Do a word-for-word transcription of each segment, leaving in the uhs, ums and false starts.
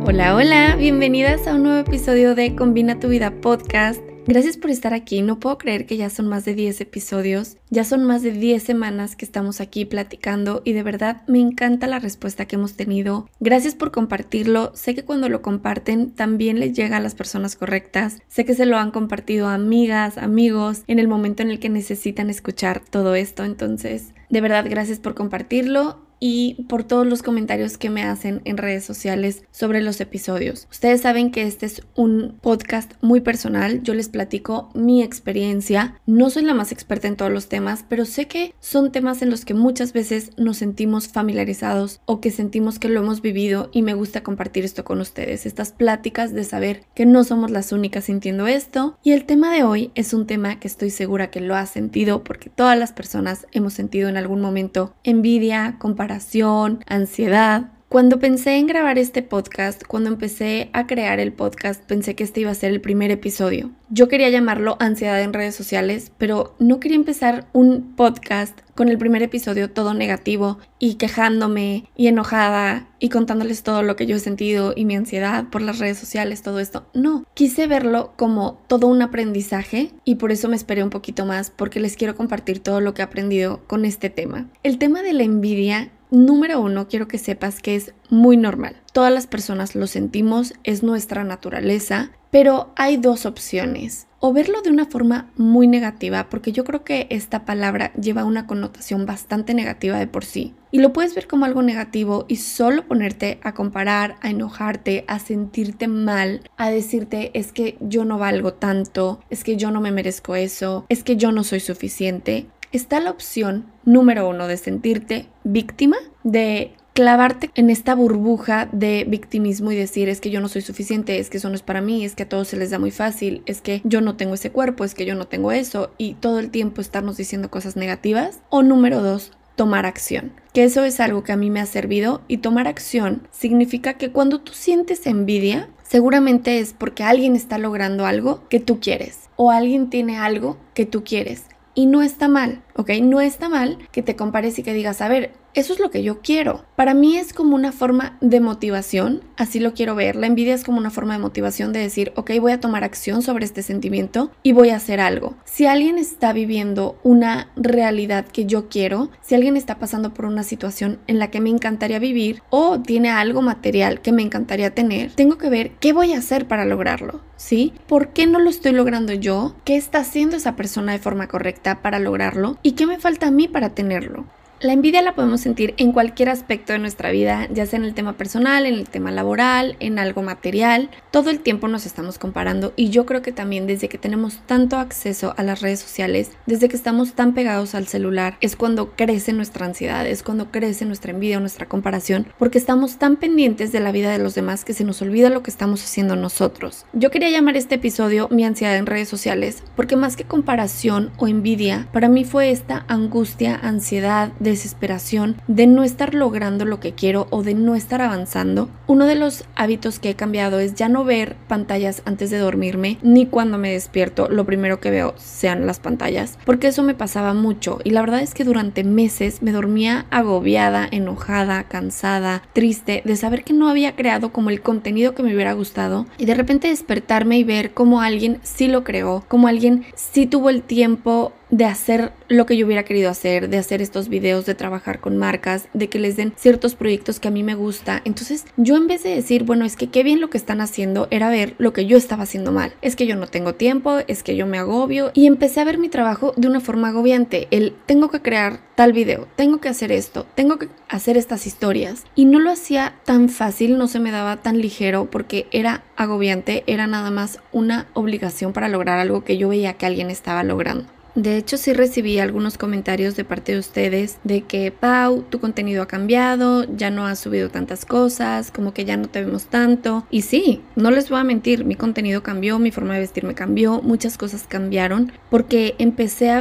Hola, hola, bienvenidas a un nuevo episodio de Combina tu Vida Podcast. Gracias por estar aquí, no puedo creer que ya son más de diez episodios, ya son más de diez semanas que estamos aquí platicando y de verdad me encanta la respuesta que hemos tenido. Gracias por compartirlo, sé que cuando lo comparten también les llega a las personas correctas, sé que se lo han compartido a amigas, amigos, en el momento en el que necesitan escuchar todo esto, entonces de verdad gracias por compartirlo. Y por todos los comentarios que me hacen en redes sociales sobre los episodios. Ustedes saben que este es un podcast muy personal, yo les platico mi experiencia, no soy la más experta en todos los temas, pero sé que son temas en los que muchas veces nos sentimos familiarizados o que sentimos que lo hemos vivido y me gusta compartir esto con ustedes, estas pláticas de saber que no somos las únicas sintiendo esto. Y el tema de hoy es un tema que estoy segura que lo has sentido porque todas las personas hemos sentido en algún momento envidia, comparación, ansiedad. Cuando pensé en grabar este podcast, cuando empecé a crear el podcast, pensé que este iba a ser el primer episodio. Yo quería llamarlo Ansiedad en redes sociales, pero no quería empezar un podcast con el primer episodio todo negativo y quejándome y enojada y contándoles todo lo que yo he sentido y mi ansiedad por las redes sociales, todo esto. No, quise verlo como todo un aprendizaje y por eso me esperé un poquito más porque les quiero compartir todo lo que he aprendido con este tema. El tema de la envidia, número uno, quiero que sepas que es muy normal. Todas las personas lo sentimos, es nuestra naturaleza, pero hay dos opciones. O verlo de una forma muy negativa, porque yo creo que esta palabra lleva una connotación bastante negativa de por sí. Y lo puedes ver como algo negativo y solo ponerte a comparar, a enojarte, a sentirte mal, a decirte es que yo no valgo tanto, es que yo no me merezco eso, es que yo no soy suficiente. Está la opción número uno de sentirte víctima, de clavarte en esta burbuja de victimismo y decir es que yo no soy suficiente, es que eso no es para mí, es que a todos se les da muy fácil, es que yo no tengo ese cuerpo, es que yo no tengo eso y todo el tiempo estarnos diciendo cosas negativas. O número dos, tomar acción, que eso es algo que a mí me ha servido y tomar acción significa que cuando tú sientes envidia, seguramente es porque alguien está logrando algo que tú quieres o alguien tiene algo que tú quieres. Y no está mal, ¿ok? No está mal que te compares y que digas, a ver, eso es lo que yo quiero. Para mí es como una forma de motivación, así lo quiero ver. La envidia es como una forma de motivación de decir, ok, voy a tomar acción sobre este sentimiento y voy a hacer algo. Si alguien está viviendo una realidad que yo quiero, si alguien está pasando por una situación en la que me encantaría vivir o tiene algo material que me encantaría tener, tengo que ver qué voy a hacer para lograrlo, ¿sí? ¿Por qué no lo estoy logrando yo? ¿Qué está haciendo esa persona de forma correcta para lograrlo? ¿Y qué me falta a mí para tenerlo? La envidia la podemos sentir en cualquier aspecto de nuestra vida, ya sea en el tema personal, en el tema laboral, en algo material. Todo el tiempo nos estamos comparando y yo creo que también desde que tenemos tanto acceso a las redes sociales, desde que estamos tan pegados al celular, es cuando crece nuestra ansiedad, es cuando crece nuestra envidia o nuestra comparación, porque estamos tan pendientes de la vida de los demás que se nos olvida lo que estamos haciendo nosotros. Yo quería llamar este episodio Mi ansiedad en redes sociales, porque más que comparación o envidia, para mí fue esta angustia, ansiedad, desesperación de no estar logrando lo que quiero o de no estar avanzando. Uno de los hábitos que he cambiado es ya no ver pantallas antes de dormirme, ni cuando me despierto lo primero que veo sean las pantallas, porque eso me pasaba mucho y la verdad es que durante meses me dormía agobiada, enojada, cansada, triste de saber que no había creado como el contenido que me hubiera gustado y de repente despertarme y ver cómo alguien sí lo creó, cómo alguien sí tuvo el tiempo de hacer lo que yo hubiera querido hacer, de hacer estos videos, de trabajar con marcas, de que les den ciertos proyectos que a mí me gusta. Entonces yo en vez de decir, bueno, es que qué bien lo que están haciendo, era ver lo que yo estaba haciendo mal. Es que yo no tengo tiempo, es que yo me agobio y empecé a ver mi trabajo de una forma agobiante. El tengo que crear tal video, tengo que hacer esto, tengo que hacer estas historias y no lo hacía tan fácil, no se me daba tan ligero porque era agobiante, era nada más una obligación para lograr algo que yo veía que alguien estaba logrando. De hecho, sí recibí algunos comentarios de parte de ustedes de que Pau, tu contenido ha cambiado, ya no has subido tantas cosas, como que ya no te vemos tanto. Y sí, no les voy a mentir, mi contenido cambió, mi forma de vestirme cambió, muchas cosas cambiaron porque empecé a ver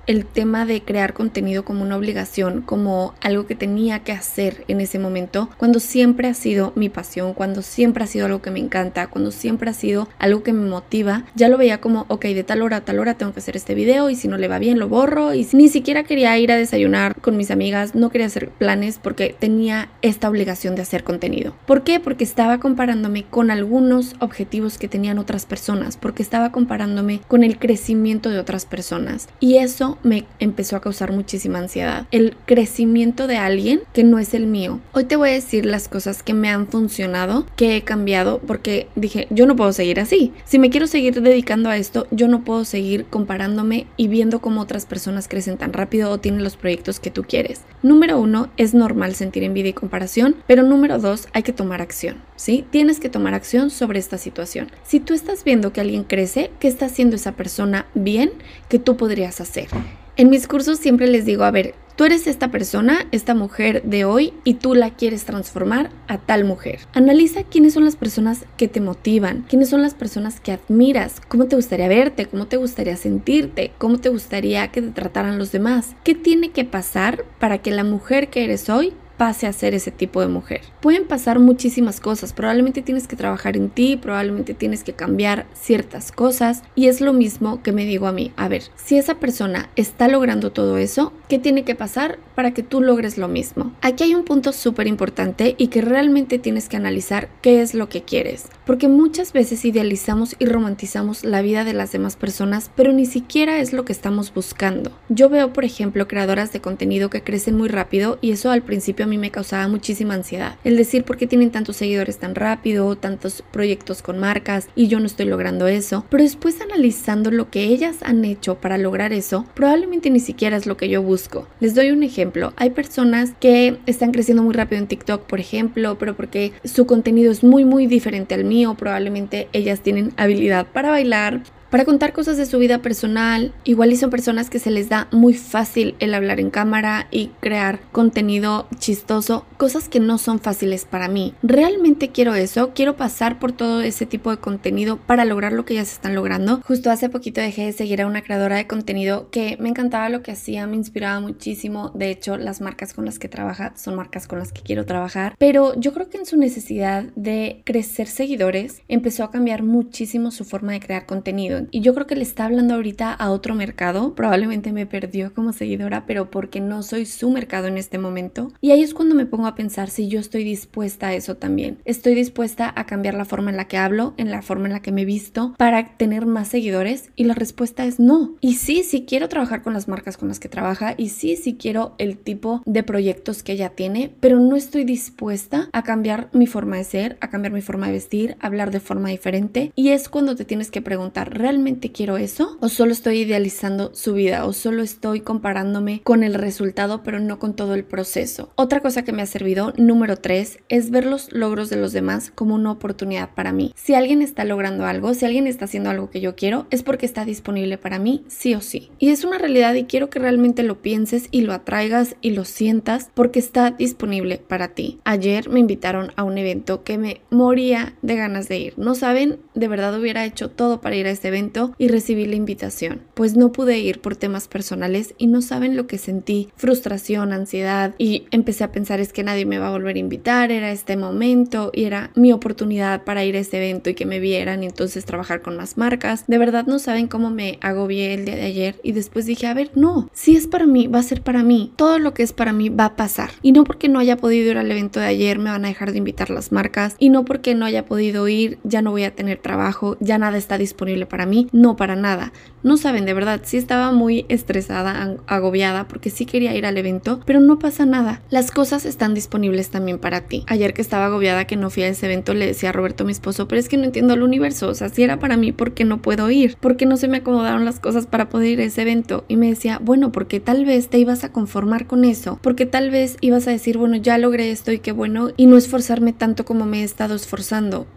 el tema de crear contenido como una obligación, como algo que tenía que hacer en ese momento, cuando siempre ha sido mi pasión, cuando siempre ha sido algo que me encanta, cuando siempre ha sido algo que me motiva. Ya lo veía como, ok, de tal hora a tal hora tengo que hacer este video y si no le va bien lo borro, y ni siquiera quería ir a desayunar con mis amigas, no quería hacer planes porque tenía esta obligación de hacer contenido. ¿Por qué? Porque estaba comparándome con algunos objetivos que tenían otras personas, porque estaba comparándome con el crecimiento de otras personas y eso me empezó a causar muchísima ansiedad, el crecimiento de alguien que no es el mío. Hoy te voy a decir las cosas que me han funcionado, que he cambiado, porque dije, yo no puedo seguir así. Si me quiero seguir dedicando a esto, yo no puedo seguir comparándome y viendo cómo otras personas crecen tan rápido o tienen los proyectos que tú quieres. Número uno, es normal sentir envidia y comparación, pero número dos, hay que tomar acción, ¿sí? Tienes que tomar acción sobre esta situación. Si tú estás viendo que alguien crece, ¿qué está haciendo esa persona bien que tú podrías hacer? En mis cursos siempre les digo, a ver, tú eres esta persona, esta mujer de hoy y tú la quieres transformar a tal mujer. Analiza quiénes son las personas que te motivan, quiénes son las personas que admiras, cómo te gustaría verte, cómo te gustaría sentirte, cómo te gustaría que te trataran los demás. ¿Qué tiene que pasar para que la mujer que eres hoy pase a ser ese tipo de mujer? Pueden pasar muchísimas cosas, probablemente tienes que trabajar en ti, probablemente tienes que cambiar ciertas cosas y es lo mismo que me digo a mí, a ver, si esa persona está logrando todo eso, ¿qué tiene que pasar para que tú logres lo mismo? Aquí hay un punto súper importante y que realmente tienes que analizar qué es lo que quieres, porque muchas veces idealizamos y romantizamos la vida de las demás personas, pero ni siquiera es lo que estamos buscando. Yo veo, por ejemplo, creadoras de contenido que crecen muy rápido y eso al principio a mí me causaba muchísima ansiedad. El decir por qué tienen tantos seguidores tan rápido, tantos proyectos con marcas y yo no estoy logrando eso. Pero después analizando lo que ellas han hecho para lograr eso, probablemente ni siquiera es lo que yo busco. Les doy un ejemplo. Hay personas que están creciendo muy rápido en TikTok, por ejemplo, pero porque su contenido es muy muy diferente al mío. Probablemente ellas tienen habilidad para bailar, para contar cosas de su vida personal, igual y son personas que se les da muy fácil el hablar en cámara y crear contenido chistoso, cosas que no son fáciles para mí. ¿Realmente quiero eso? ¿Quiero pasar por todo ese tipo de contenido para lograr lo que ellas están logrando? Justo hace poquito dejé de seguir a una creadora de contenido que me encantaba lo que hacía, me inspiraba muchísimo. De hecho, las marcas con las que trabaja son marcas con las que quiero trabajar, pero yo creo que en su necesidad de crecer seguidores, empezó a cambiar muchísimo su forma de crear contenido. Y yo creo que le está hablando ahorita a otro mercado. Probablemente me perdió como seguidora, pero porque no soy su mercado en este momento. Y ahí es cuando me pongo a pensar si yo estoy dispuesta a eso también. Estoy dispuesta a cambiar la forma en la que hablo, en la forma en la que me visto para tener más seguidores. Y la respuesta es no. Y sí, sí quiero trabajar con las marcas con las que trabaja. Y sí, sí quiero el tipo de proyectos que ella tiene. Pero no estoy dispuesta a cambiar mi forma de ser, a cambiar mi forma de vestir, a hablar de forma diferente. Y es cuando te tienes que preguntar, ¿realmente ¿realmente quiero eso? ¿O solo estoy idealizando su vida? ¿O solo estoy comparándome con el resultado pero no con todo el proceso? Otra cosa que me ha servido, número tres, es ver los logros de los demás como una oportunidad para mí. Si alguien está logrando algo, si alguien está haciendo algo que yo quiero, es porque está disponible para mí, sí o sí. Y es una realidad y quiero que realmente lo pienses y lo atraigas y lo sientas porque está disponible para ti. Ayer me invitaron a un evento que me moría de ganas de ir. No saben, de verdad hubiera hecho todo para ir a este evento y recibí la invitación. Pues no pude ir por temas personales y no saben lo que sentí, frustración, ansiedad y empecé a pensar es que nadie me va a volver a invitar, era este momento y era mi oportunidad para ir a este evento y que me vieran y entonces trabajar con más marcas. De verdad no saben cómo me agobié el día de ayer y después dije, a ver, no, si es para mí, va a ser para mí. Todo lo que es para mí va a pasar. Y no porque no haya podido ir al evento de ayer me van a dejar de invitar las marcas y no porque no haya podido ir ya no voy a tener trabajo, ya nada está disponible para mí. No, para nada. No saben, de verdad, sí estaba muy estresada, agobiada, porque sí quería ir al evento, pero no pasa nada. Las cosas están disponibles también para ti. Ayer que estaba agobiada que no fui a ese evento, le decía a Roberto, mi esposo, pero es que no entiendo el universo. O sea, si era para mí, ¿por qué no puedo ir? ¿Por qué no se me acomodaron las cosas para poder ir a ese evento? Y me decía, bueno, porque tal vez te ibas a conformar con eso, porque tal vez ibas a decir, bueno, ya logré esto y qué bueno, y no esforzarme tanto como me he estado esforzando.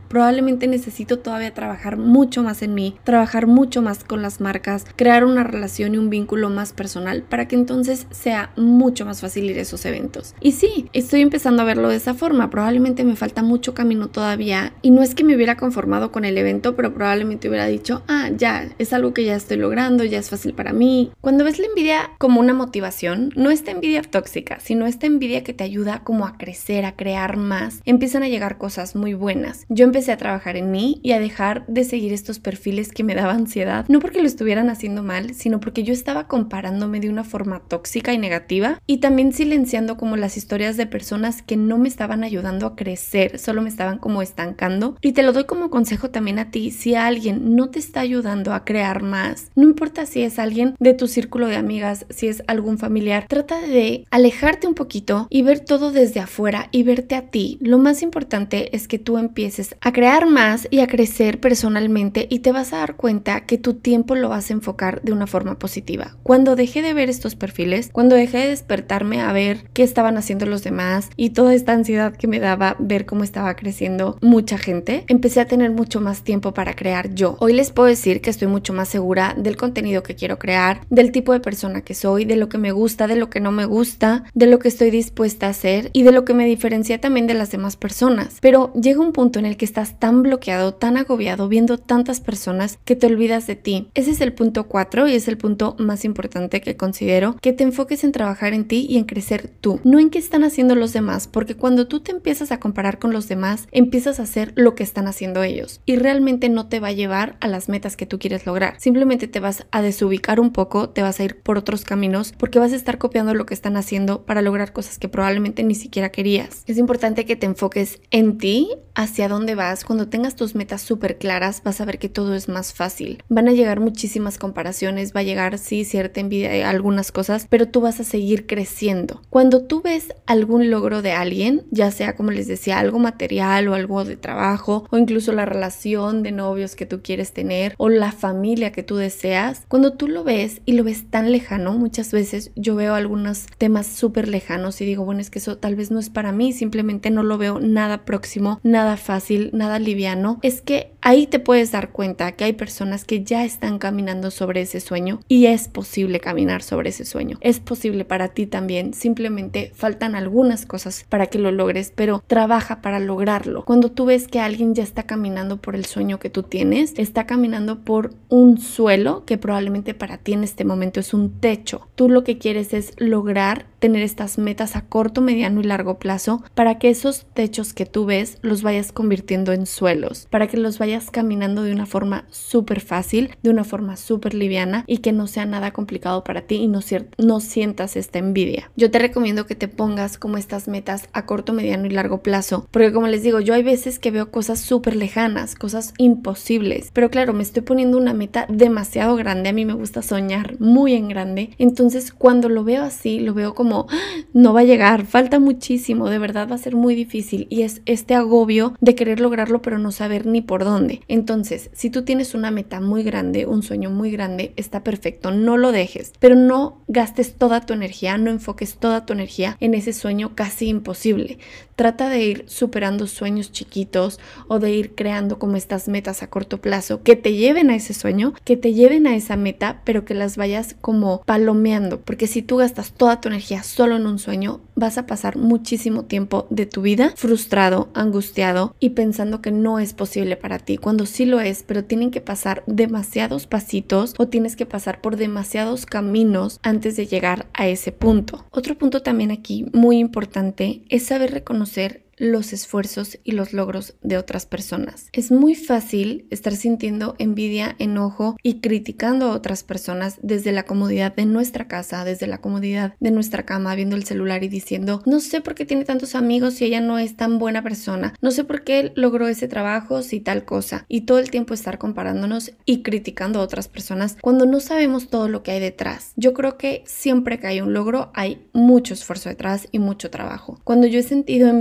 probablemente necesito todavía trabajar mucho más en mí, trabajar mucho más con las marcas, crear una relación y un vínculo más personal para que entonces sea mucho más fácil ir a esos eventos. Y sí, estoy empezando a verlo de esa forma, probablemente me falta mucho camino todavía y no es que me hubiera conformado con el evento, pero probablemente hubiera dicho, ah, ya, es algo que ya estoy logrando, ya es fácil para mí. Cuando ves la envidia como una motivación, no esta envidia tóxica, sino esta envidia que te ayuda como a crecer, a crear más, empiezan a llegar cosas muy buenas. Yo empecé a trabajar en mí y a dejar de seguir estos perfiles que me daban ansiedad, no porque lo estuvieran haciendo mal, sino porque yo estaba comparándome de una forma tóxica y negativa y también silenciando como las historias de personas que no me estaban ayudando a crecer, solo me estaban como estancando. Y te lo doy como consejo también a ti, si alguien no te está ayudando a crear más, no importa si es alguien de tu círculo de amigas, si es algún familiar, trata de alejarte un poquito y ver todo desde afuera y verte a ti. Lo más importante es que tú empieces a crear más y a crecer personalmente y te vas a dar cuenta que tu tiempo lo vas a enfocar de una forma positiva. Cuando dejé de ver estos perfiles, cuando dejé de despertarme a ver qué estaban haciendo los demás y toda esta ansiedad que me daba ver cómo estaba creciendo mucha gente, empecé a tener mucho más tiempo para crear yo. Hoy les puedo decir que estoy mucho más segura del contenido que quiero crear, del tipo de persona que soy, de lo que me gusta, de lo que no me gusta, de lo que estoy dispuesta a hacer y de lo que me diferencia también de las demás personas. Pero llega un punto en el que estás tan bloqueado, tan agobiado, viendo tantas personas que te olvidas de ti. Ese es el punto cuatro y es el punto más importante que considero, que te enfoques en trabajar en ti y en crecer tú, no en qué están haciendo los demás, porque cuando tú te empiezas a comparar con los demás, empiezas a hacer lo que están haciendo ellos y realmente no te va a llevar a las metas que tú quieres lograr. Simplemente te vas a desubicar un poco, te vas a ir por otros caminos porque vas a estar copiando lo que están haciendo para lograr cosas que probablemente ni siquiera querías. Es importante que te enfoques en ti, hacia dónde vas. Cuando tengas tus metas súper claras, vas a ver que todo es más fácil. Van a llegar muchísimas comparaciones, va a llegar, sí, cierta envidia de algunas cosas, pero tú vas a seguir creciendo. Cuando tú ves algún logro de alguien, ya sea, como les decía, algo material o algo de trabajo, o incluso la relación de novios que tú quieres tener, o la familia que tú deseas, cuando tú lo ves y lo ves tan lejano, muchas veces yo veo algunos temas súper lejanos y digo, bueno, es que eso tal vez no es para mí, simplemente no lo veo nada próximo, nada fácil, nada liviano. Es que ahí te puedes dar cuenta que hay personas que ya están caminando sobre ese sueño y es posible caminar sobre ese sueño. Es posible para ti también, simplemente faltan algunas cosas para que lo logres, pero trabaja para lograrlo. Cuando tú ves que alguien ya está caminando por el sueño que tú tienes, está caminando por un suelo que probablemente para ti en este momento es un techo. Tú lo que quieres es lograr tener estas metas a corto, mediano y largo plazo para que esos techos que tú ves los vayas convirtiendo en suelos, para que los vayas caminando de una forma súper fácil, de una forma súper liviana y que no sea nada complicado para ti y no, no sientas esta envidia. Yo te recomiendo que te pongas como estas metas a corto, mediano y largo plazo, porque como les digo, yo hay veces que veo cosas súper lejanas, cosas imposibles, pero claro, me estoy poniendo una meta demasiado grande. A mí me gusta soñar muy en grande, entonces cuando lo veo así, lo veo como no va a llegar, falta muchísimo, de verdad va a ser muy difícil y es este agobio de querer lograrlo pero no saber ni por dónde. Entonces, si tú tienes una meta muy grande, un sueño muy grande, está perfecto, no lo dejes, pero no gastes toda tu energía, no enfoques toda tu energía en ese sueño casi imposible. Trata de ir superando sueños chiquitos o de ir creando como estas metas a corto plazo que te lleven a ese sueño, que te lleven a esa meta, pero que las vayas como palomeando, porque si tú gastas toda tu energía solo en un sueño, vas a pasar muchísimo tiempo de tu vida frustrado, angustiado y pensando que no es posible para ti, cuando sí lo es, pero tienen que pasar demasiados pasitos o tienes que pasar por demasiados caminos antes de llegar a ese punto. Otro punto también aquí muy importante es saber reconocer los esfuerzos y los logros de otras personas. Es muy fácil estar sintiendo envidia, enojo y criticando a otras personas desde la comodidad de nuestra casa, desde la comodidad de nuestra cama, viendo el celular y diciendo, no sé por qué tiene tantos amigos si ella no es tan buena persona, no sé por qué logró ese trabajo si tal cosa, y todo el tiempo estar comparándonos y criticando a otras personas cuando no sabemos todo lo que hay detrás. Yo creo que siempre que hay un logro hay mucho esfuerzo detrás y mucho trabajo. Cuando yo he sentido envidia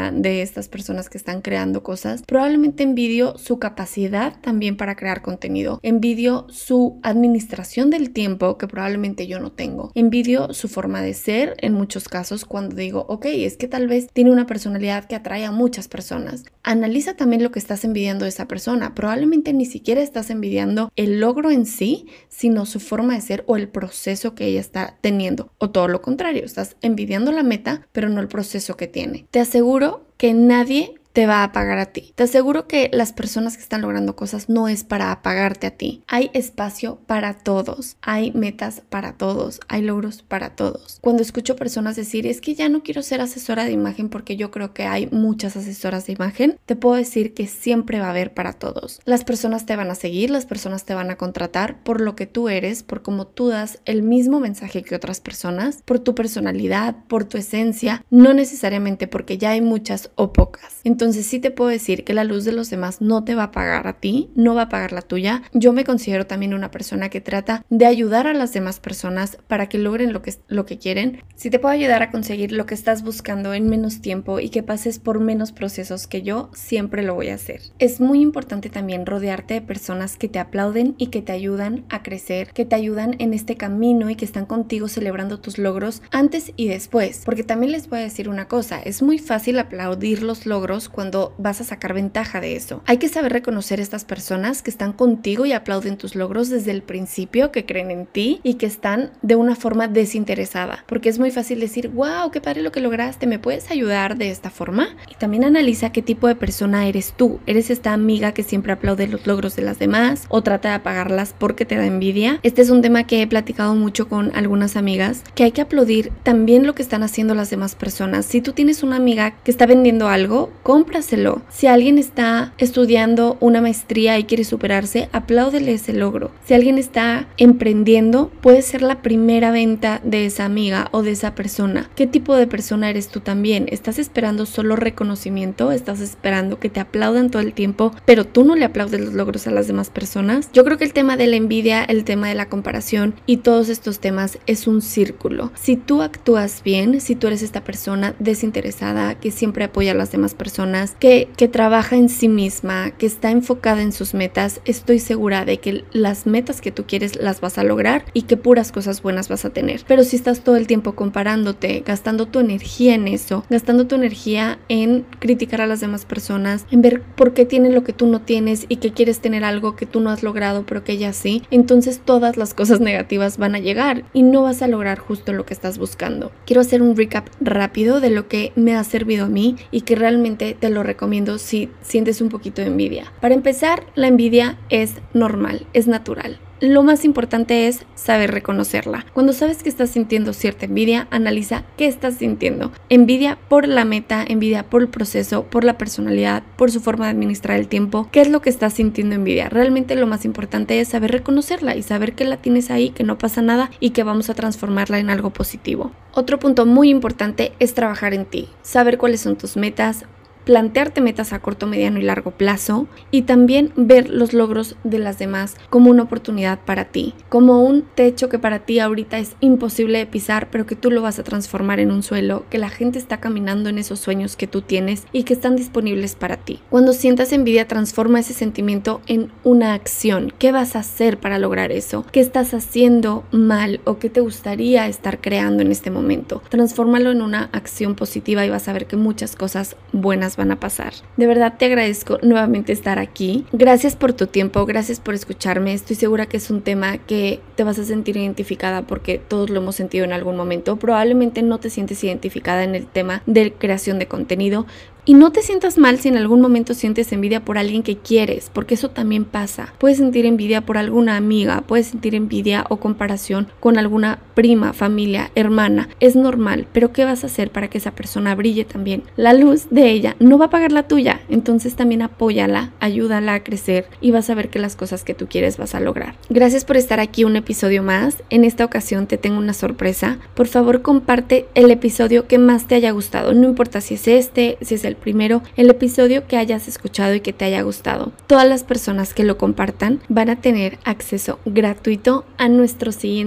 envidia de estas personas que están creando cosas. Probablemente envidio su capacidad también para crear contenido. Envidio su administración del tiempo, que probablemente yo no tengo. Envidio su forma de ser en muchos casos cuando digo, ok, es que tal vez tiene una personalidad que atrae a muchas personas. Analiza también lo que estás envidiando de esa persona. Probablemente ni siquiera estás envidiando el logro en sí, sino su forma de ser o el proceso que ella está teniendo. O todo lo contrario, estás envidiando la meta, pero no el proceso que tiene. Te aseguro que nadie te va a apagar a ti. Te aseguro que las personas que están logrando cosas no es para apagarte a ti. Hay espacio para todos. Hay metas para todos. Hay logros para todos. Cuando escucho personas decir, es que ya no quiero ser asesora de imagen porque yo creo que hay muchas asesoras de imagen, te puedo decir que siempre va a haber para todos. Las personas te van a seguir, las personas te van a contratar por lo que tú eres, por cómo tú das el mismo mensaje que otras personas, por tu personalidad, por tu esencia, no necesariamente porque ya hay muchas o pocas. Entonces, Entonces sí te puedo decir que la luz de los demás no te va a pagar a ti, no va a pagar la tuya. Yo me considero también una persona que trata de ayudar a las demás personas para que logren lo que, lo que quieren. Si te puedo ayudar a conseguir lo que estás buscando en menos tiempo y que pases por menos procesos que yo, siempre lo voy a hacer. Es muy importante también rodearte de personas que te aplauden y que te ayudan a crecer, que te ayudan en este camino y que están contigo celebrando tus logros antes y después. Porque también les voy a decir una cosa, es muy fácil aplaudir los logros cuando vas a sacar ventaja de eso. Hay que saber reconocer estas personas que están contigo y aplauden tus logros desde el principio, que creen en ti y que están de una forma desinteresada, porque es muy fácil decir, wow, qué padre lo que lograste, ¿me puedes ayudar de esta forma? Y también analiza qué tipo de persona eres tú. ¿Eres esta amiga que siempre aplaude los logros de las demás o trata de apagarlas porque te da envidia? Este es un tema que he platicado mucho con algunas amigas, que hay que aplaudir también lo que están haciendo las demás personas. Si tú tienes una amiga que está vendiendo algo, cómpraselo. Si alguien está estudiando una maestría y quiere superarse, apláudele ese logro. Si alguien está emprendiendo, puede ser la primera venta de esa amiga o de esa persona. ¿Qué tipo de persona eres tú también? ¿Estás esperando solo reconocimiento? ¿Estás esperando que te aplaudan todo el tiempo, pero tú no le aplaudes los logros a las demás personas? Yo creo que el tema de la envidia, el tema de la comparación y todos estos temas es un círculo. Si tú actúas bien, si tú eres esta persona desinteresada que siempre apoya a las demás personas, que, que trabaja en sí misma, que está enfocada en sus metas, estoy segura de que las metas que tú quieres las vas a lograr y que puras cosas buenas vas a tener. Pero si estás todo el tiempo comparándote, gastando tu energía en eso, gastando tu energía en criticar a las demás personas, en ver por qué tienen lo que tú no tienes y que quieres tener algo que tú no has logrado pero que ella sí, entonces todas las cosas negativas van a llegar y no vas a lograr justo lo que estás buscando. Quiero hacer un recap rápido de lo que me ha servido a mí y que realmente te lo recomiendo si sientes un poquito de envidia. Para empezar, la envidia es normal, es natural. Lo más importante es saber reconocerla. Cuando sabes que estás sintiendo cierta envidia, analiza qué estás sintiendo. Envidia por la meta, envidia por el proceso, por la personalidad, por su forma de administrar el tiempo. ¿Qué es lo que estás sintiendo envidia? Realmente lo más importante es saber reconocerla y saber que la tienes ahí, que no pasa nada y que vamos a transformarla en algo positivo. Otro punto muy importante es trabajar en ti. Saber cuáles son tus metas, plantearte metas a corto, mediano y largo plazo y también ver los logros de las demás como una oportunidad para ti, como un techo que para ti ahorita es imposible de pisar, pero que tú lo vas a transformar en un suelo, que la gente está caminando en esos sueños que tú tienes y que están disponibles para ti. Cuando sientas envidia, transforma ese sentimiento en una acción. ¿Qué vas a hacer para lograr eso? ¿Qué estás haciendo mal o qué te gustaría estar creando en este momento? Transfórmalo en una acción positiva y vas a ver que muchas cosas buenas van a pasar. De verdad te agradezco nuevamente estar aquí. Gracias por tu tiempo, gracias por escucharme. Estoy segura que es un tema que te vas a sentir identificada porque todos lo hemos sentido en algún momento. Probablemente no te sientes identificada en el tema de creación de contenido. Y no te sientas mal si en algún momento sientes envidia por alguien que quieres, porque eso también pasa. Puedes sentir envidia por alguna amiga, puedes sentir envidia o comparación con alguna prima, familia, hermana. Es normal, pero ¿qué vas a hacer para que esa persona brille también? La luz de ella no va a apagar la tuya, entonces también apóyala, ayúdala a crecer y vas a ver que las cosas que tú quieres vas a lograr. Gracias por estar aquí un episodio más. En esta ocasión te tengo una sorpresa. Por favor, comparte el episodio que más te haya gustado. No importa si es este, si es el primero, el episodio que hayas escuchado y que te haya gustado. Todas las personas que lo compartan van a tener acceso gratuito a nuestro siguiente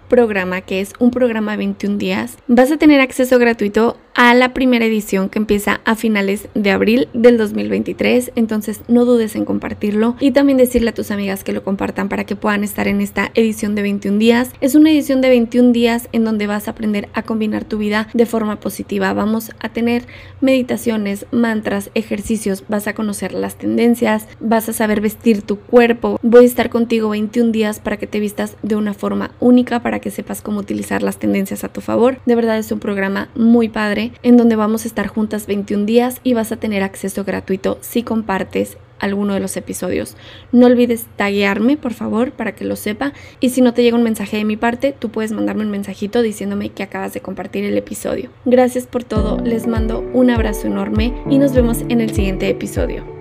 programa, que es un programa de veintiún días, vas a tener acceso gratuito a la primera edición que empieza a finales de abril del dos mil veintitrés, entonces no dudes en compartirlo y también decirle a tus amigas que lo compartan para que puedan estar en esta edición de veintiún días. Es una edición de veintiún días en donde vas a aprender a combinar tu vida de forma positiva. Vamos a tener meditaciones, mantras, ejercicios, vas a conocer las tendencias, vas a saber vestir tu cuerpo. Voy a estar contigo veintiún días para que te vistas de una forma única, para que sepas cómo utilizar las tendencias a tu favor. De verdad es un programa muy padre en donde vamos a estar juntas veintiún días y vas a tener acceso gratuito si compartes alguno de los episodios. No olvides taguearme, por favor, para que lo sepa, y si no te llega un mensaje de mi parte, tú puedes mandarme un mensajito diciéndome que acabas de compartir el episodio. Gracias por todo, les mando un abrazo enorme y nos vemos en el siguiente episodio.